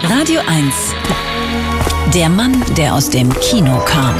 Radio 1. Der Mann, der aus dem Kino kam.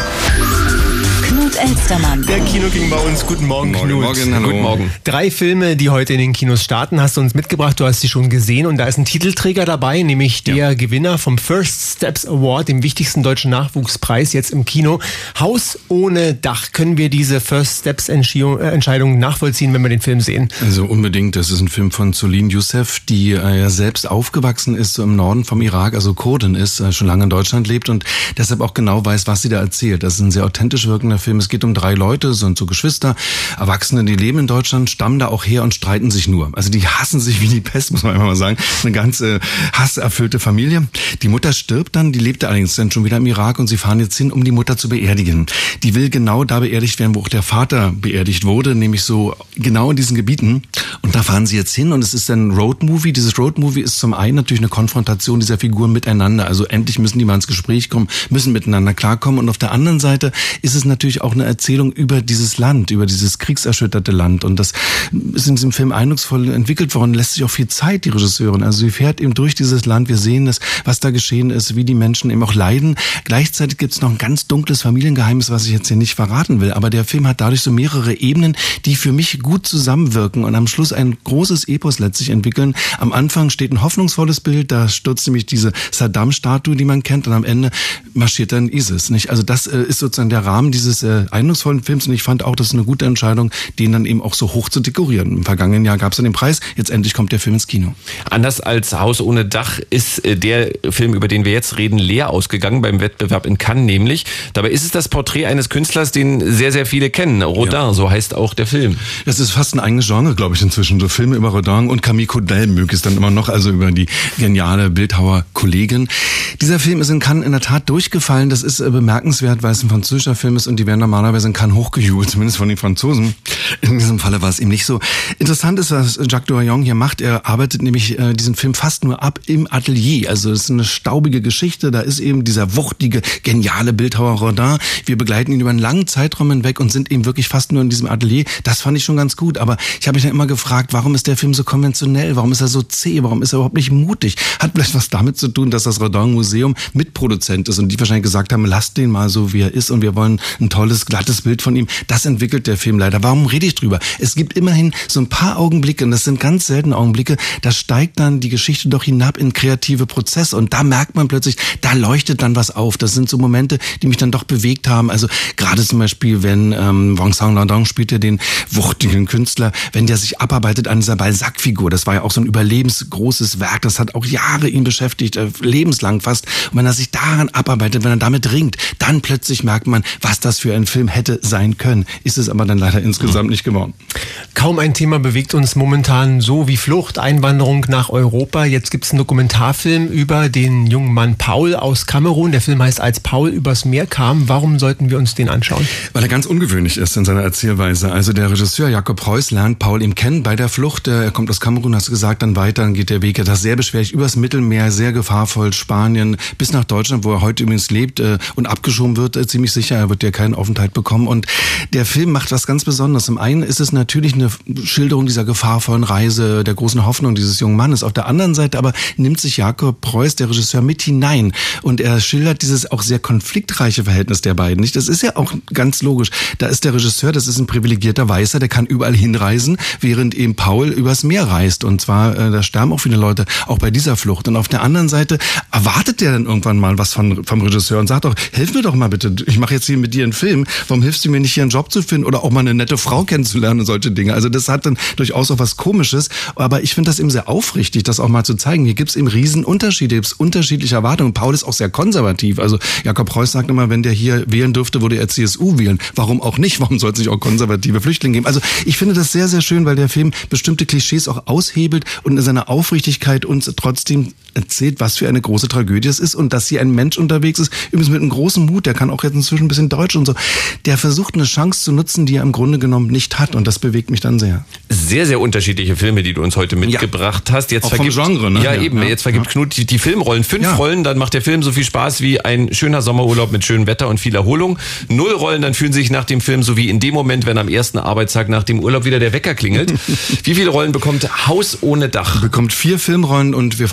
Knut Elstermann. Der Kino ging bei uns. Guten Morgen, Knut. Morgen, hallo. Guten Morgen. 3 Filme, die heute in den Kinos starten, hast du uns mitgebracht. Du hast sie schon gesehen und da ist ein Titelträger dabei, nämlich der Gewinner vom First Steps Award, dem wichtigsten deutschen Nachwuchspreis jetzt im Kino. Haus ohne Dach. Können wir diese First Steps Entscheidung nachvollziehen, wenn wir den Film sehen? Also unbedingt. Das ist ein Film von Solin Youssef, die ja selbst aufgewachsen ist, so im Norden vom Irak, also Kurdin ist, schon lange in Deutschland lebt und deshalb auch genau weiß, was sie da erzählt. Das ist ein sehr authentisch wirkender Film. Es geht um 3 Leute, sind so Geschwister, Erwachsene, die leben in Deutschland, stammen da auch her und streiten sich nur. Also die hassen sich wie die Pest, muss man einfach mal sagen. Eine ganz hasserfüllte Familie. Die Mutter stirbt dann, die lebte allerdings dann schon wieder im Irak und sie fahren jetzt hin, um die Mutter zu beerdigen. Die will genau da beerdigt werden, wo auch der Vater beerdigt wurde, nämlich so genau in diesen Gebieten. Und da fahren sie jetzt hin und es ist ein Roadmovie. Dieses Roadmovie ist zum einen natürlich eine Konfrontation dieser Figuren miteinander. Also endlich müssen die mal ins Gespräch kommen, müssen miteinander klarkommen. Und auf der anderen Seite ist es natürlich auch eine Erzählung über dieses Land, über dieses kriegserschütterte Land. Und das ist in diesem Film eindrucksvoll entwickelt worden, lässt sich auch viel Zeit, die Regisseurin. Also sie fährt eben durch dieses Land, wir sehen es, was da geschehen ist, wie die Menschen eben auch leiden. Gleichzeitig gibt es noch ein ganz dunkles Familiengeheimnis, was ich jetzt hier nicht verraten will. Aber der Film hat dadurch so mehrere Ebenen, die für mich gut zusammenwirken und am Schluss ein großes Epos letztlich entwickeln. Am Anfang steht ein hoffnungsvolles Bild, da stürzt nämlich diese Saddam-Statue, die man kennt, und am Ende marschiert dann ISIS. Nicht? Also das ist sozusagen der Rahmen dieses eindrucksvollen Films und ich fand auch, das ist eine gute Entscheidung, den dann eben auch so hoch zu dekorieren. Im vergangenen Jahr gab es dann den Preis, jetzt endlich kommt der Film ins Kino. Anders als Haus ohne Dach ist der Film, über den wir jetzt reden, leer ausgegangen beim Wettbewerb in Cannes nämlich. Dabei ist es das Porträt eines Künstlers, den sehr, sehr viele kennen. Rodin, so heißt auch der Film. Das ist fast ein eigenes Genre, glaube ich, inzwischen. So Filme über Rodin und Camille Claudel möge es dann immer noch, also über die geniale Bildhauer-Kollegin. Dieser Film ist in Cannes in der Tat durchgefallen. Das ist bemerkenswert, weil es ein französischer Film ist und die werden normalerweise in Cannes hochgejubelt, zumindest von den Franzosen. In diesem Falle war es eben nicht so. Interessant ist, was Jacques Doyon hier macht. Er arbeitet nämlich diesen Film fast nur ab im Atelier. Also es ist eine staubige Geschichte. Da ist eben dieser wuchtige, geniale Bildhauer Rodin. Wir begleiten ihn über einen langen Zeitraum hinweg und sind eben wirklich fast nur in diesem Atelier. Das fand ich schon ganz gut. Aber ich habe mich dann immer gefragt, warum ist der Film so konventionell? Warum ist er so zäh? Warum ist er überhaupt nicht mutig? Hat vielleicht was damit zu tun, dass das Rodin-Museum Mitproduzent ist und die wahrscheinlich gesagt haben, lasst den mal so, wie er ist und wir wollen ein tolles, glattes Bild von ihm. Das entwickelt der Film leider. Warum rede ich drüber? Es gibt immerhin so ein paar Augenblicke, und das sind ganz seltene Augenblicke, da steigt dann die Geschichte doch hinab in kreative Prozesse und da merkt man plötzlich, da leuchtet dann was auf. Das sind so Momente, die mich dann doch bewegt haben. Also gerade zum Beispiel, wenn Vincent Landon spielt ja den wuchtigen Künstler, wenn der sich abarbeitet an dieser Balzac-Figur. Das war ja auch so ein überlebensgroßes Werk. Das hat auch Jahre ihn beschäftigt, lebenslang fast. Und wenn er sich daran abarbeitet, wenn er damit ringt, dann plötzlich merkt man, was das für ein Film hätte sein können. Ist es aber dann leider insgesamt nicht geworden. Kaum ein Thema bewegt uns momentan so wie Flucht, Einwanderung nach Europa. Jetzt gibt es einen Dokumentarfilm über den jungen Mann Paul aus Kamerun. Der Film heißt Als Paul übers Meer kam. Warum sollten wir uns den anschauen? Weil er ganz ungewöhnlich ist in seiner Erzählweise. Also der Regisseur Jakob Preuß lernt Paul eben kennen bei der Flucht. Er kommt aus Kamerun, hast du gesagt, dann weiter, dann geht der Weg. Das ist sehr beschwerlich übers Mittelmeer, sehr gefahrvoll, Spanien, bis nach Deutschland, wo er heute übrigens lebt und abgeschoben wird, ziemlich sicher. Er wird ja keinen Aufenthalt bekommen. Und der Film macht was ganz Besonderes. Zum einen ist es natürlich eine Schilderung dieser gefahrvollen Reise, der großen Hoffnung dieses jungen Mannes. Auf der anderen Seite aber nimmt sich Jakob Preuß, der Regisseur, mit hinein. Und er schildert dieses auch sehr konfliktreiche Verhältnis der beiden. Nicht? Das ist ja auch ganz logisch. Da ist der Regisseur, das ist ein privilegierter Weißer, der kann überall hinreisen, während eben Paul übers Meer reist. Und zwar, da sterben auch viele Leute, auch bei dieser Flucht. Und auf der anderen Seite erwartet der dann irgendwann mal was vom Regisseur und sagt doch, hilf mir doch mal bitte, ich mache jetzt hier mit dir einen Film, warum hilfst du mir nicht, hier einen Job zu finden oder auch mal eine nette Frau kennenzulernen und solche Dinge. Also das hat dann durchaus auch was Komisches, aber ich finde das eben sehr aufrichtig, das auch mal zu zeigen. Hier gibt es eben Riesenunterschiede, gibt es unterschiedliche Erwartungen. Paul ist auch sehr konservativ, also Jakob Preuß sagt immer, wenn der hier wählen dürfte, würde er CSU wählen. Warum auch nicht? Warum soll es nicht auch konservative Flüchtlinge geben? Also ich finde das sehr, sehr schön, weil der Film bestimmte Klischees auch aushebelt und in seiner Aufrichtigkeit uns trotzdem erzählt, was für eine große Tragödie es ist und dass hier ein Mensch unterwegs ist, übrigens mit einem großen Mut, der kann auch jetzt inzwischen ein bisschen Deutsch und so, der versucht eine Chance zu nutzen, die er im Grunde genommen nicht hat und das bewegt mich dann sehr. Sehr, sehr unterschiedliche Filme, die du uns heute mitgebracht hast. Jetzt auch vom Genre, ne? Ja, eben. Jetzt vergibt Knut die Filmrollen. 5 Rollen, dann macht der Film so viel Spaß wie ein schöner Sommerurlaub mit schönem Wetter und viel Erholung. 0 Rollen, dann fühlen sie sich nach dem Film so wie in dem Moment, wenn am ersten Arbeitstag nach dem Urlaub wieder der Wecker klingelt. Wie viele Rollen bekommt Haus ohne Dach? Bekommt 4 Filmrollen und wir freuen uns sehr auf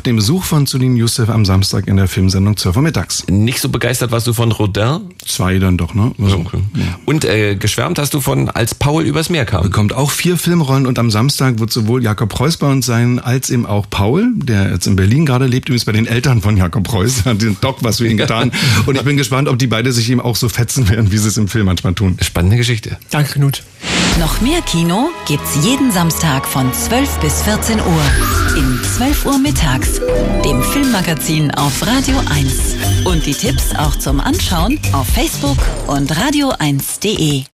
dem Besuch von Züllin Youssef am Samstag in der Filmsendung 12 Uhr mittags. Nicht so begeistert warst du von Rodin? 2 dann doch, ne? Also, okay. Und geschwärmt hast du von Als Paul übers Meer kam? Bekommt auch 4 Filmrollen und am Samstag wird sowohl Jakob Preuß bei uns sein, als eben auch Paul, der jetzt in Berlin gerade lebt, übrigens bei den Eltern von Jakob Preuß, hat den Doc was für ihn getan. Und ich bin gespannt, ob die beide sich eben auch so fetzen werden, wie sie es im Film manchmal tun. Spannende Geschichte. Danke, Knut. Noch mehr Kino gibt's jeden Samstag von 12 bis 14 Uhr. In 12 Uhr mittags, dem Filmmagazin auf Radio 1. Und die Tipps auch zum Anschauen auf Facebook und radio1.de.